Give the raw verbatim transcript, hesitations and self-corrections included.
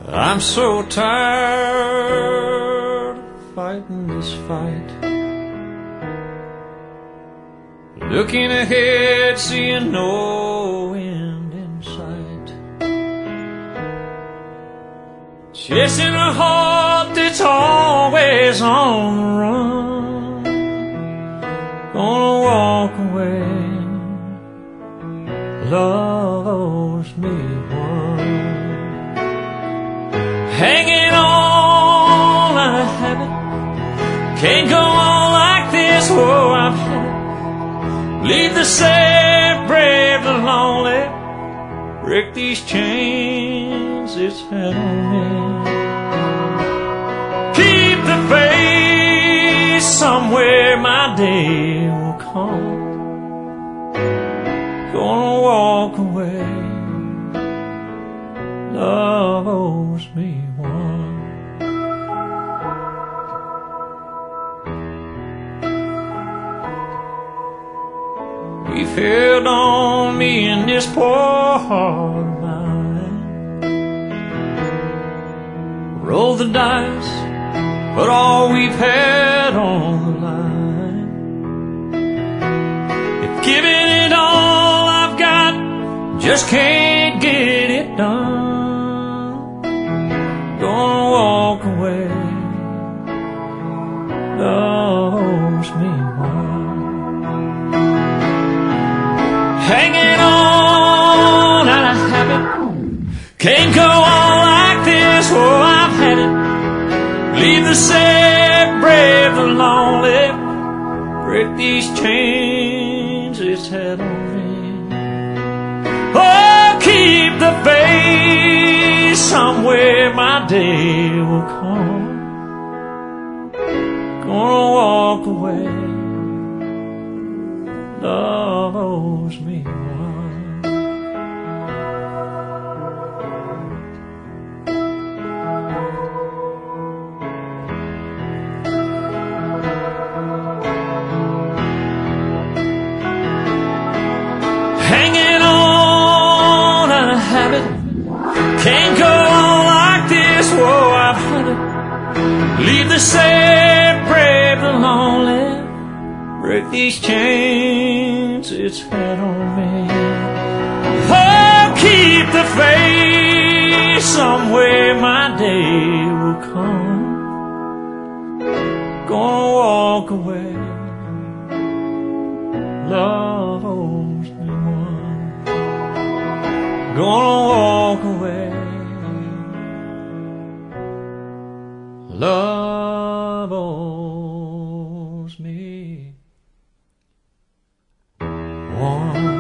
I'm so tired of fighting this fight, looking ahead, seeing no end in sight, chasing a heart that's always on the run. Gonna walk away, love owes me one. Hanging on like a habit, can't go on like this, oh I've had it. Leave the safe, brave the lonely, break these chains it's had on me. Keep the faith, somewhere my day will come. Gonna walk away, love owes me one. We've held on, me and this poor heart of mine. Roll the dice, put all we've had on the line. If giving it all I've got just can't get it done, gonna walk away, love owes me one. Hanging on out of habit, can't go on like this, oh I've had it. Leave the sad, brave the lonely, break these chains it's had on me. Oh, keep the faith, somewhere my day will come. Gonna walk away, love owes me one. Hanging on out of habit, can't go on like this, whoa I've had it. Leave the sad, brave the lonely, break these chains it's had on me. Oh, keep the faith, somewhere my day will come. Gonna walk away, love owes me one. Gonna walk away, love owes me one.